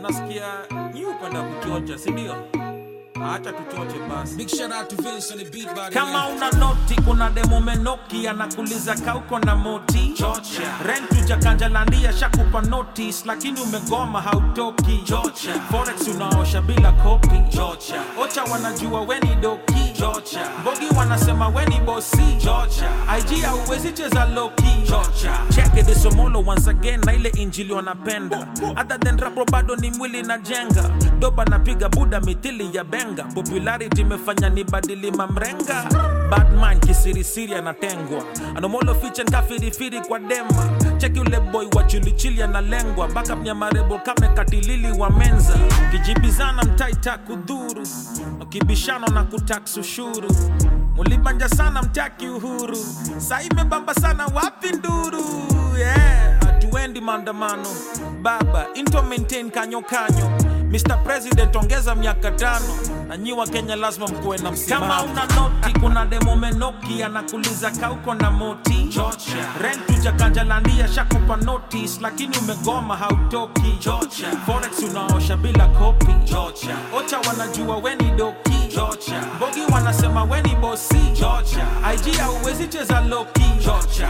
nasikia ni upenda kuchocha, si ndio? Acha tuchoche basi. Big shout out to Vince on the beat by the Kama way. una noti kuna demo menoki anakuliza kauko na moti chocha. Rent ujakanja landia shakupa notice lakini umegoma hautoki chocha. Forex unaosha bila kopi chocha. Ocha wanajua weni doki chocha. Bogi wanasema weni bosi chocha. IG hauwezi cheza loki chocha. Check it this omolo once again na ile injili wanapenda. Other than rap bado ni mwili na jenga. Doba napiga buda mitili ya benga. Popularity imefanya nibadili mamrenga. Bad mind kisirisiri anatengwa. Anomolo fiche nkafirifiri kwa dema. Check yule boy wa chilichili analengwa. Backup nyamarebo kame katilili wa menza. Kijibizana mtaita kudhuru. Ukibishano na kutax ushuru. Mulibanja sana mtaki uhuru. Saime bamba sana wapi nduru. Yeah, atuendi mandamano. Baba, into maintain kanyo kanyo. Mr. President ongeza miaka 5 na nyiwa Kenya lazima mkuwe na msimamo. Kama una noti kuna demo menoki anakuliza kauko na moti chocha. Rent ujakanja landia shakupa notice lakini umegoma hautoki chocha. Forex unaosha bila kopi chocha. Ocha wanajua weni doki chocha. Bogi wanasema weni bosi chocha. IG hauwezi cheza loki chocha.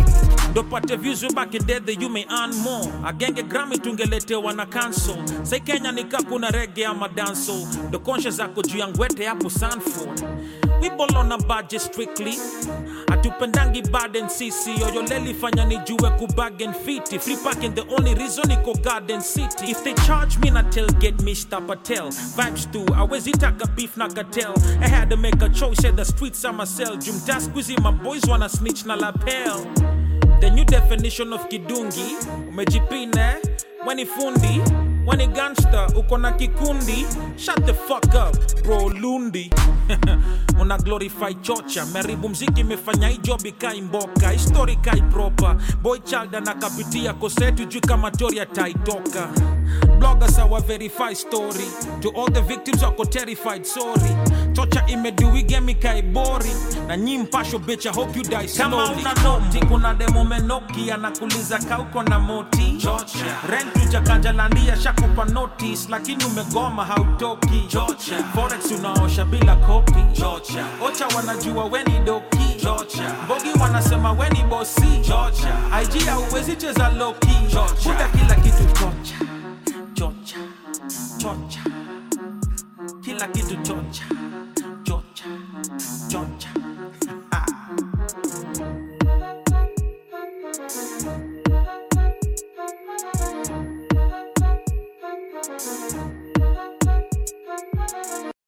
Dopate views back in day that you may earn more. Agenge Grammy tungeletewa na cancel. Say Kenya nika kuna reggae ama danso. The conscious ako juu ya ngwete hapo Sanford. We ball on a budget strictly. Atupendangi bad and CC. Oyoleli fanya nijue kubagen fiti. Free parking the only reason iko Garden City. If they charge me na tell get Mr. Patel. Vibes too, always itaka beef na cartel. I had to make a choice, said the streets are my cell. Jumta squeezy, my boys wanna snitch na lapel. The new definition of kidungi. Umejipine, weni fundi. Weni gangster, uko na kikundi. Shut the fuck up, bro lundi. Una glorify chocha. Meribu mziki mefanya hii job ikai mboka. History kai proper. Boy child anakapitia kosetu juu kama toria taitoka. Bloggers awa verify story. To all the victims wako terrified, sorry. Chocha imedui game kai boring. Na nyi mpasho bitch, I hope you die slowly. Kama una noti kuna demo menoki anakuliza kauko na moti chocha. Rent ujakanja landia shakupa notice lakini umegoma hautoki chocha. Forex unaosha bila kopi chocha. Ocha wanajua weni doki chocha. Bogi wanasema weni bosi chocha. IG hauwezi cheza loki chocha. Buda kila kitu chocha. Chocha. Chocha. Kila kitu chocha.